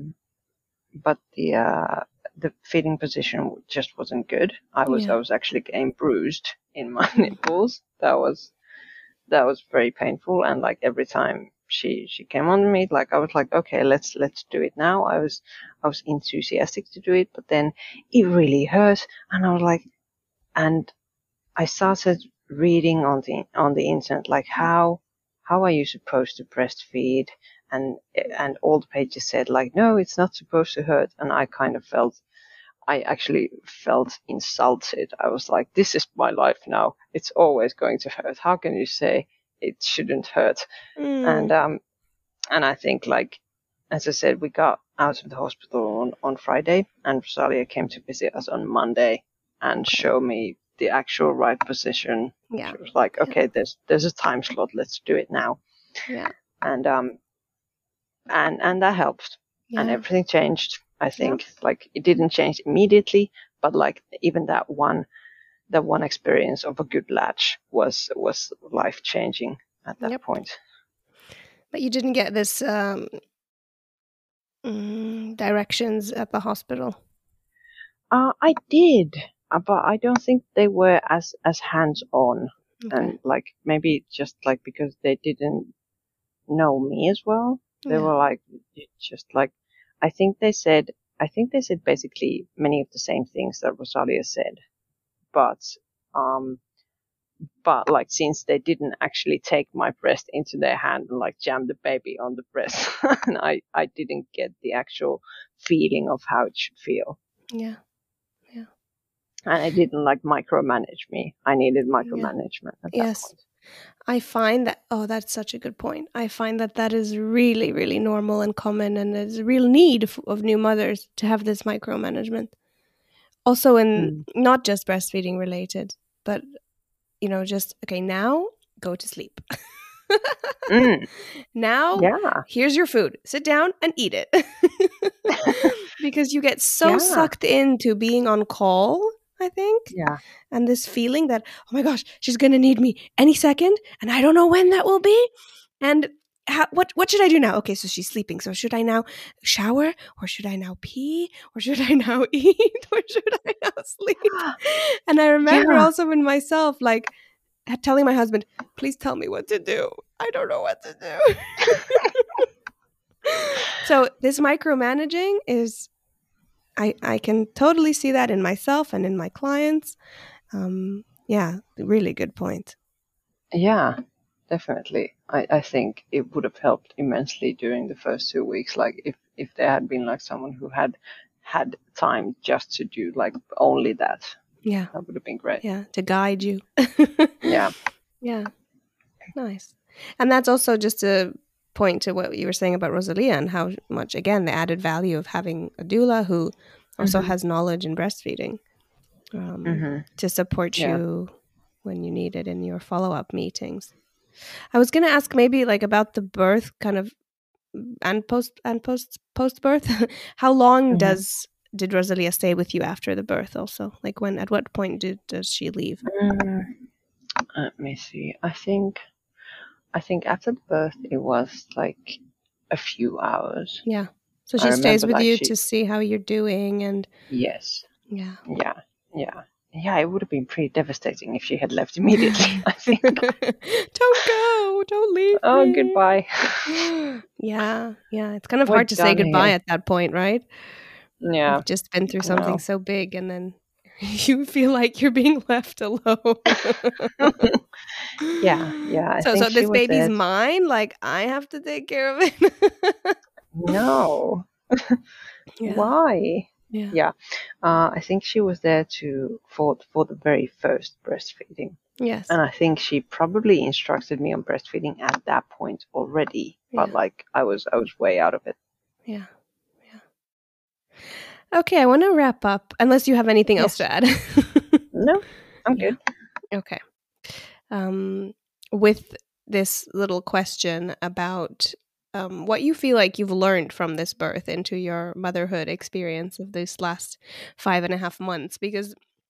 the feeding position just wasn't good. I was actually getting bruised in my nipples. That was very painful, and like every time she came on me, like I was like, okay, let's do it now. I was enthusiastic to do it, but then it really hurt, and I was like, and I started reading on the internet, like how are you supposed to breastfeed, and all the pages said like, no, it's not supposed to hurt, and I actually felt insulted. I was like, this is my life now. It's always going to hurt. How can you say it shouldn't hurt? And I think, like, as I said, we got out of the hospital on Friday, and Rosalia came to visit us on Monday and show me the actual right position. Yeah. She was like, okay, there's a time slot. Let's do it now. Yeah. And that helped. Yeah. And everything changed. I think like it didn't change immediately, but like even that one experience of a good latch was life changing at that point. But you didn't get this directions at the hospital? I did, but I don't think they were as hands on, and like maybe just like because they didn't know me as well. They were like just like I think they said basically many of the same things that Rosalia said, but like since they didn't actually take my breast into their hand and like jam the baby on the breast, and I didn't get the actual feeling of how it should feel. Yeah. And I didn't like micromanage me. I needed micromanagement at that point. I find that, that's such a good point. I find that is really, really normal and common, and there's a real need of new mothers to have this micromanagement. Also in not just breastfeeding related, but, just, okay, now go to sleep. Now, here's your food. Sit down and eat it. Because you get so sucked into being on call, I think. Yeah. And this feeling that, oh my gosh, she's going to need me any second, and I don't know when that will be. And what should I do now? Okay, so she's sleeping. So should I now shower, or should I now pee, or should I now eat, or should I now sleep? And I remember also in myself, like, telling my husband, please tell me what to do. I don't know what to do. So this micromanaging is, I can totally see that in myself and in my clients. Really good point. Yeah, definitely. I think it would have helped immensely during the first 2 weeks. Like if there had been like someone who had time just to do like only that. Yeah. That would have been great. Yeah, to guide you. Yeah. Yeah. Nice. And that's also just a point to what you were saying about Rosalia and how much, again, the added value of having a doula who also has knowledge in breastfeeding to support you when you need it in your follow-up meetings. I was gonna ask maybe like about the birth kind of and post birth. How long did Rosalia stay with you after the birth also? Like at what point does she leave? Let me see. I think after the birth it was like a few hours. Yeah. So I she stays remember, with like, you to see how you're doing and Yes. yeah. Yeah, it would have been pretty devastating if she had left immediately, I think. Don't go, don't leave Oh, me. goodbye. Yeah. It's kind of We're hard to say done goodbye here. at that point, right? Yeah. You've just been through I something know. so big and then you feel like you're being left alone. Yeah. I So think she this was baby's there. mine, like I have to take care of it. No. Yeah. Why? Yeah. Yeah. I think she was there for the very first breastfeeding. Yes. And I think she probably instructed me on breastfeeding at that point already. But Yeah. like I was way out of it. Yeah. Okay, I want to wrap up unless you have anything else to add. No, I'm good. Okay. With this little question about what you feel like you've learned from this birth into your motherhood experience of this last 5.5 months, because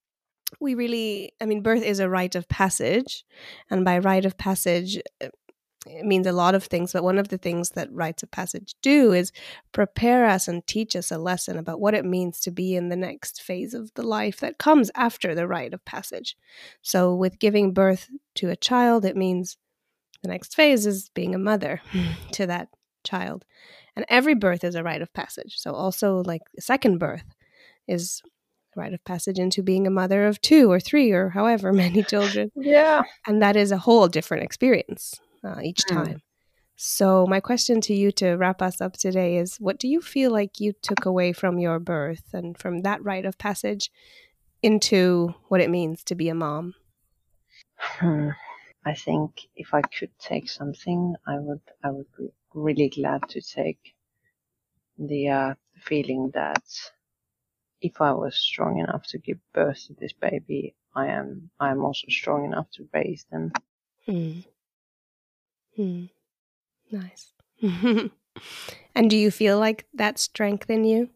birth is a rite of passage, and by rite of passage, it means a lot of things, but one of the things that rites of passage do is prepare us and teach us a lesson about what it means to be in the next phase of the life that comes after the rite of passage. So with giving birth to a child, it means the next phase is being a mother to that child. And every birth is a rite of passage. So also like the second birth is a rite of passage into being a mother of 2 or 3 or however many children. Yeah. And that is a whole different experience each time. So my question to you to wrap us up today is, what do you feel like you took away from your birth and from that rite of passage into what it means to be a mom? I think if I could take something, I would be really glad to take the feeling that if I was strong enough to give birth to this baby, I am also strong enough to raise them. Nice. And do you feel like that strength in you?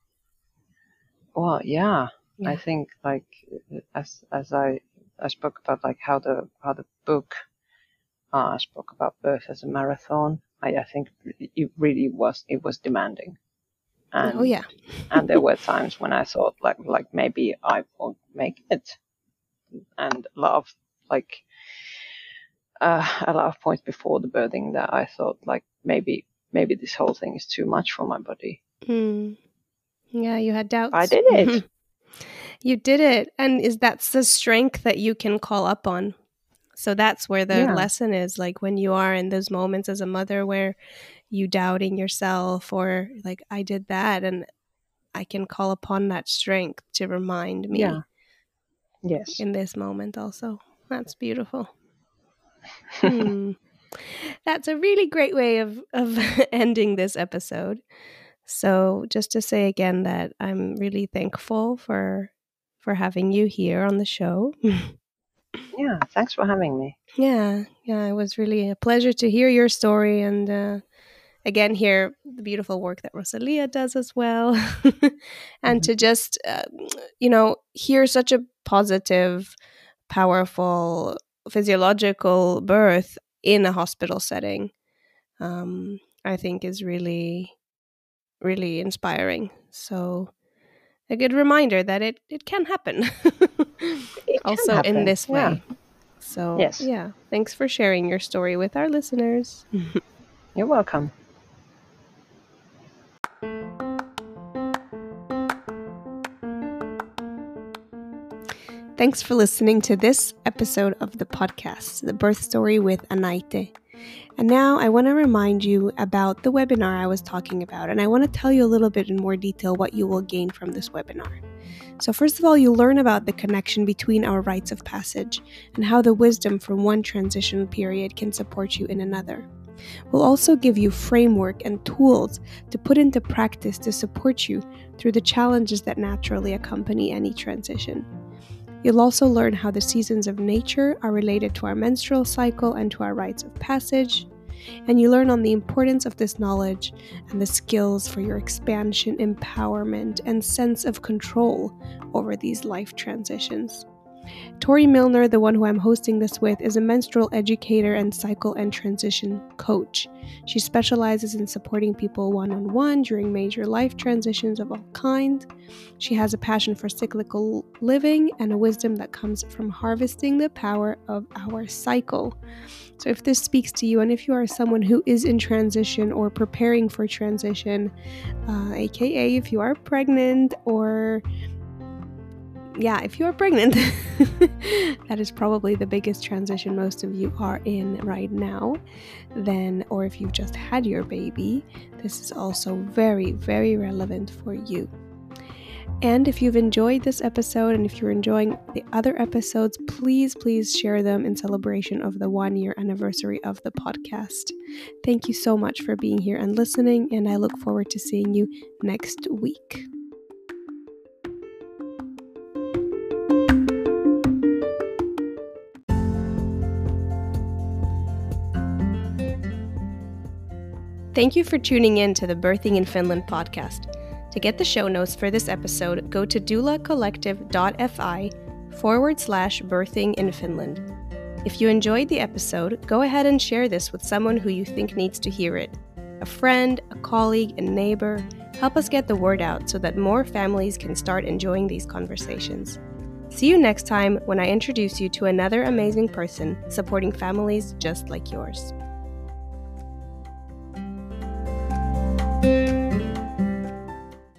Well, yeah. I think like as I spoke about like how the book spoke about birth as a marathon. I think it really was demanding. And, and there were times when I thought like maybe I won't make it, and a lot of points before the birthing that I thought like maybe this whole thing is too much for my body. Yeah, you had doubts. I did it. You did it, and that's the strength that you can call up on. So that's where the lesson is, like when you are in those moments as a mother where you doubting yourself or like I did that and I can call upon that strength to remind me in this moment also. That's beautiful. That's a really great way of ending this episode. So just to say again that I'm really thankful for having you here on the show. Yeah, thanks for having me. Yeah, it was really a pleasure to hear your story and again hear the beautiful work that Rosalia does as well. And to just, hear such a positive, powerful, physiological birth in a hospital setting, I think is really, really inspiring. So a good reminder that it can happen. It also can happen. In this way. So yeah, thanks for sharing your story with our listeners. You're welcome. Thanks for listening to this episode of the podcast, The Birth Story with Anaite. And now I want to remind you about the webinar I was talking about, and I want to tell you a little bit in more detail what you will gain from this webinar. So first of all, you'll learn about the connection between our rites of passage and how the wisdom from one transition period can support you in another. We'll also give you framework and tools to put into practice to support you through the challenges that naturally accompany any transition. You'll also learn how the seasons of nature are related to our menstrual cycle and to our rites of passage. And you learn on the importance of this knowledge and the skills for your expansion, empowerment, and sense of control over these life transitions. Tori Milner, the one who I'm hosting this with, is a menstrual educator and cycle and transition coach. She specializes in supporting people one-on-one during major life transitions of all kinds. She has a passion for cyclical living and a wisdom that comes from harvesting the power of our cycle. So if this speaks to you, and if you are someone who is in transition or preparing for transition, aka if you are pregnant or if you are pregnant, that is probably the biggest transition most of you are in right now, or if you've just had your baby, this is also very, very relevant for you. And if you've enjoyed this episode and if you're enjoying the other episodes, please share them in celebration of the 1-year anniversary of the podcast. Thank you so much for being here and listening, and I look forward to seeing you next week. Thank you for tuning in to the Birthing in Finland podcast. To get the show notes for this episode, go to doulacollective.fi/birthing in Finland. If you enjoyed the episode, go ahead and share this with someone who you think needs to hear it. A friend, a colleague, a neighbor. Help us get the word out so that more families can start enjoying these conversations. See you next time when I introduce you to another amazing person supporting families just like yours.